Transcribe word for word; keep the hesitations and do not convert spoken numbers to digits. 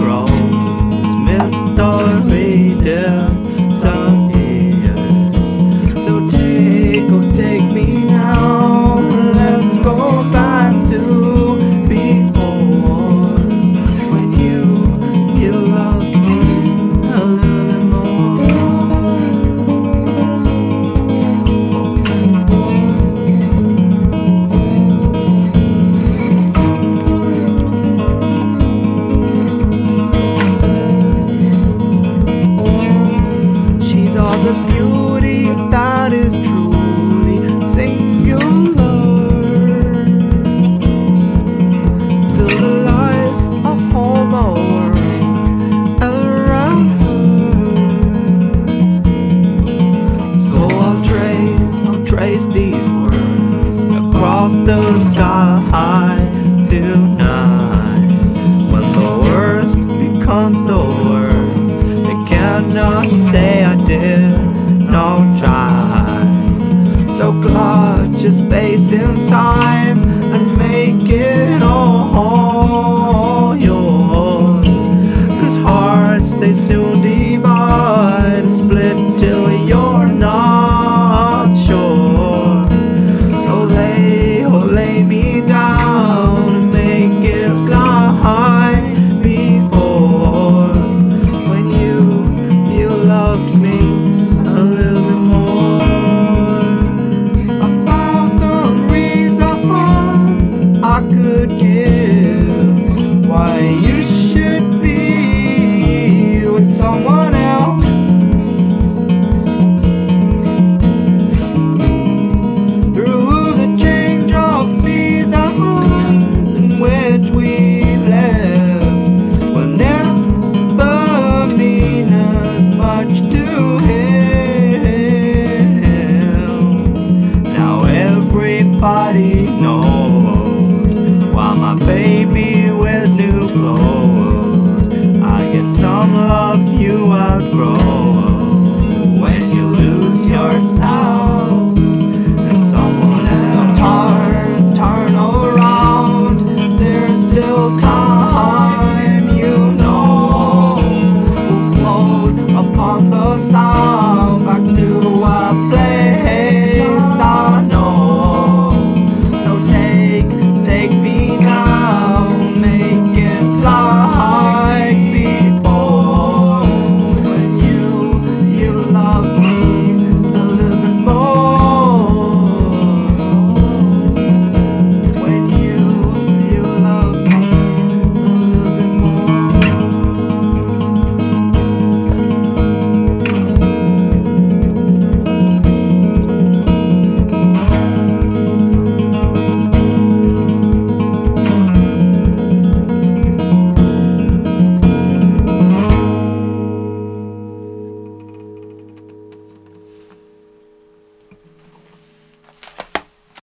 grows, mystery disappears. So take, oh take me now, let's go back to before, when you, you loved me a little bit more. She's all the beauty that is truly singular. Build a life, a home, a world around her. So I'll trace, I'll trace these words across the sky tonight. When the worst becomes the worst, they cannot say I did not try. So clutch a space in time and make it all yours. Cause hearts, they soon divide and split till you're not sure. So lay, oh lay me down and make it like before, when you, you loved me a little bit more. A thousand reasons I could give why you should be with someone else. Through the change of seasons in which we've lived will never mean as much to him. Now everybody knows why my baby wears new clothes. I guess some loves you outgrow when you lose yourself and someone else. So turn, turn around, there's still time, you know. We'll float upon the sound back to a place I know. So take, take me now, make it like before, when you, you love me a little bit more. When you, you love me a little bit more.